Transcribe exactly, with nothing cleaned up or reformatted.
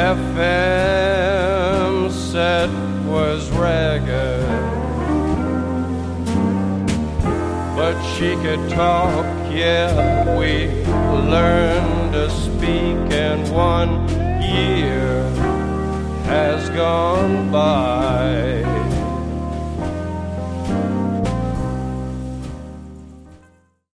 F M set was ragged, but she could talk, yeah, we learned to speak, and one year has gone by.